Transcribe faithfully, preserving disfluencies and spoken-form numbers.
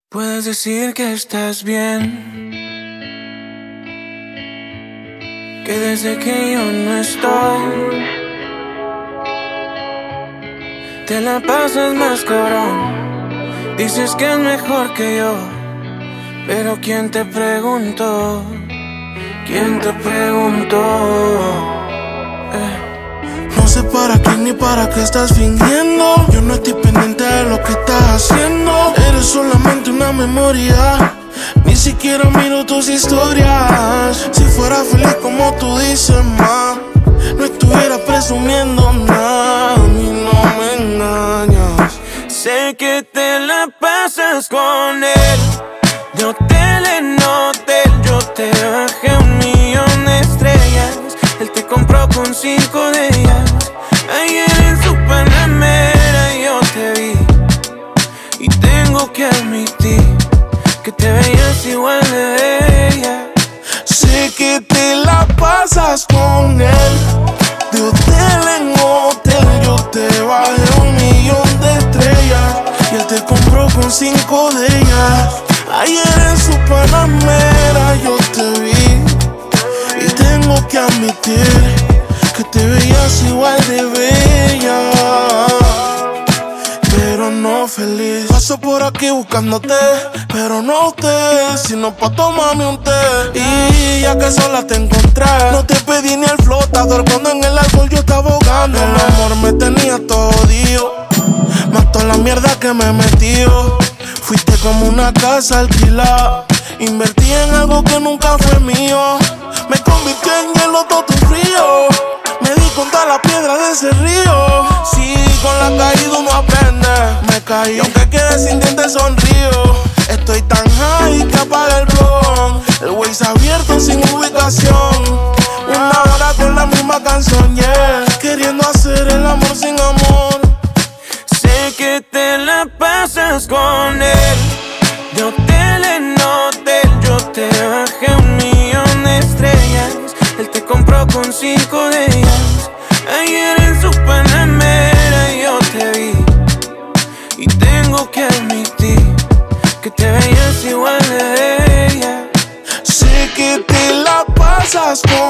Puedes decir que estás bien, que desde que yo no estoy te la pasas más cabrón. Dices que es mejor que yo, pero ¿quién te preguntó? ¿Quién te preguntó? Eh. No sé para qué ni para qué estás fingiendo. Yo no estoy pendiente de lo que estás haciendo. Eres solamente una memoria, ni siquiera miro tus historias. Si fuera feliz como tú dices, ma, no estuviera presumiendo nada. A mí no me engañas. Sé que te la pasas con él, de hotel en hotel. Yo te bajé un millón de estrellas, él te compró con cinco de ellas. Ayer en su Panamera yo te vi, y tengo que admitir que te veías igual de bella. Sé que te la pasas con él, de hotel en hotel. Yo te bajé un millón de estrellas, y él te compró con cinco de ellas. Ayer en su Panamera yo te vi, y tengo que admitir que te veías igual de bella, pero no feliz. Paso por aquí buscándote, pero no usted, sino pa' tomarme un té. Y ya que sola te encontré, no te pedí ni el flotador cuando en el alcohol yo estaba ahogando. El amor me tenía todo jodido, más toda la mierda que me metió. Fuiste como una casa alquilada, invertí en algo que nunca fue mío. Me convirtió en hielo todo tu frío, me di contra la piedra de ese río. Sí, con la caída uno aprende. Me caí, y aunque quede sin dientes sonrío. Estoy tan high que apaga el blog, el Waze abierto sin ubicación. Una hora con la misma canción, yeah, queriendo hacer el amor sin amor. Sé que te la pasas con él, de hotel en hotel. Yo te bajé un millón de estrellas, él te compró con cinco de ellas. Ayer en su Panamera yo te vi, y tengo que admitir que te veías igual de bella. Sé que te la pasas con